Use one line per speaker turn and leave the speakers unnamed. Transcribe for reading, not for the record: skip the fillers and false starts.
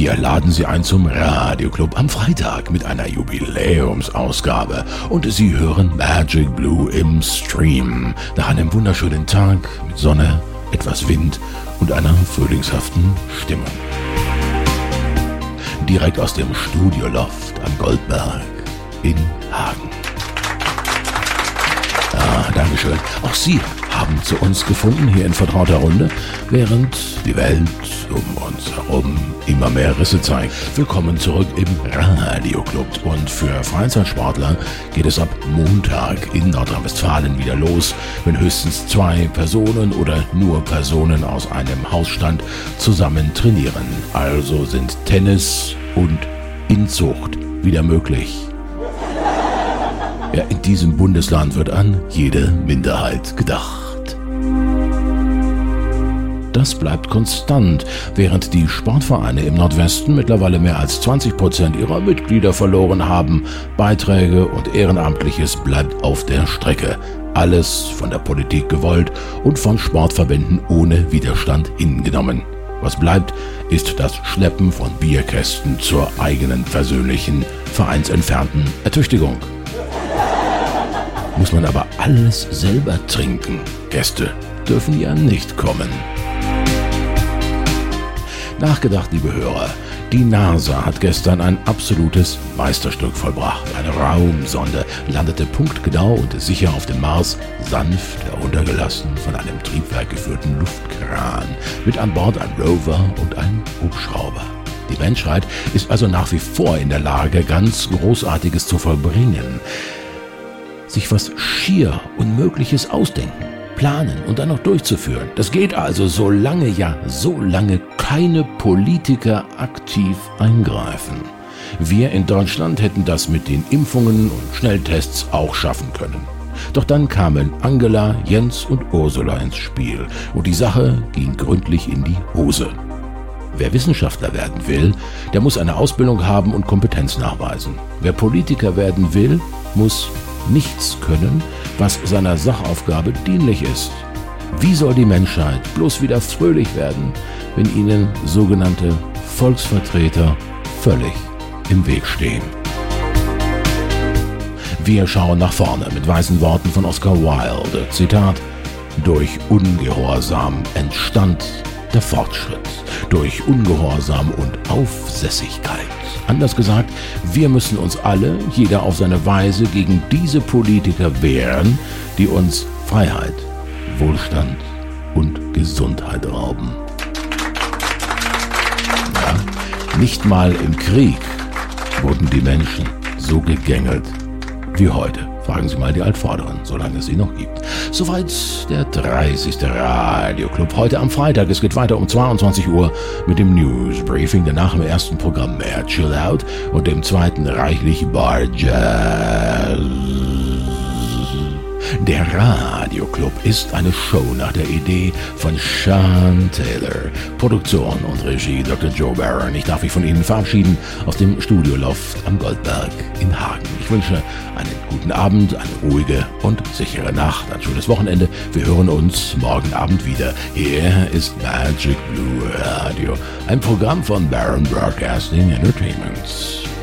Wir laden Sie ein zum Radioclub am Freitag mit einer Jubiläumsausgabe und Sie hören Magic Blue im Stream nach einem wunderschönen Tag mit Sonne, etwas Wind und einer frühlingshaften Stimmung. Direkt aus dem Studioloft am Goldberg in Hagen. Dankeschön. Auch Sie haben zu uns gefunden, hier in vertrauter Runde, während die Welt um uns herum immer mehr Risse zeigt. Willkommen zurück im Radioclub. Und für Freizeitsportler geht es ab Montag in Nordrhein-Westfalen wieder los, wenn höchstens 2 Personen oder nur Personen aus einem Hausstand zusammen trainieren. Also sind Tennis und Inzucht wieder möglich. Ja, in diesem Bundesland wird an jede Minderheit gedacht. Das bleibt konstant, während die Sportvereine im Nordwesten mittlerweile mehr als 20% ihrer Mitglieder verloren haben. Beiträge und Ehrenamtliches bleibt auf der Strecke. Alles von der Politik gewollt und von Sportverbänden ohne Widerstand hingenommen. Was bleibt, ist das Schleppen von Bierkästen zur eigenen persönlichen, vereinsentfernten Ertüchtigung. Muss man aber alles selber trinken. Gäste dürfen ja nicht kommen. Nachgedacht, liebe Hörer, die NASA hat gestern ein absolutes Meisterstück vollbracht. Eine Raumsonde landete punktgenau und sicher auf dem Mars, sanft heruntergelassen von einem triebwerkgeführten Luftkran, mit an Bord ein Rover und ein Hubschrauber. Die Menschheit ist also nach wie vor in der Lage, ganz Großartiges zu vollbringen. Sich was schier Unmögliches ausdenken, planen und dann noch durchzuführen. Das geht also, solange keine Politiker aktiv eingreifen. Wir in Deutschland hätten das mit den Impfungen und Schnelltests auch schaffen können. Doch dann kamen Angela, Jens und Ursula ins Spiel und die Sache ging gründlich in die Hose. Wer Wissenschaftler werden will, der muss eine Ausbildung haben und Kompetenz nachweisen. Wer Politiker werden will, muss nichts können, was seiner Sachaufgabe dienlich ist. Wie soll die Menschheit bloß wieder fröhlich werden, wenn ihnen sogenannte Volksvertreter völlig im Weg stehen? Wir schauen nach vorne mit weisen Worten von Oscar Wilde. Zitat: Durch Ungehorsam entstand der Fortschritt, durch Ungehorsam und Aufsässigkeit. Anders gesagt, wir müssen uns alle, jeder auf seine Weise, gegen diese Politiker wehren, die uns Freiheit, Wohlstand und Gesundheit rauben. Ja, nicht mal im Krieg wurden die Menschen so gegängelt wie heute. Fragen Sie mal die Altvorderen, solange es sie noch gibt. Soweit der 30. Radioclub heute am Freitag. Es geht weiter um 22 Uhr mit dem News Briefing. Danach im ersten Programm mehr Chill Out und dem zweiten reichlich Bar Jazz. Der Radioclub ist eine Show nach der Idee von Sean Taylor. Produktion und Regie Dr. Joe Barron. Ich darf mich von Ihnen verabschieden aus dem Studioloft am Goldberg in Hagen. Ich wünsche einen guten Abend, eine ruhige und sichere Nacht, ein schönes Wochenende. Wir hören uns morgen Abend wieder. Hier ist Magic Blue Radio, ein Programm von Barron Broadcasting Entertainment.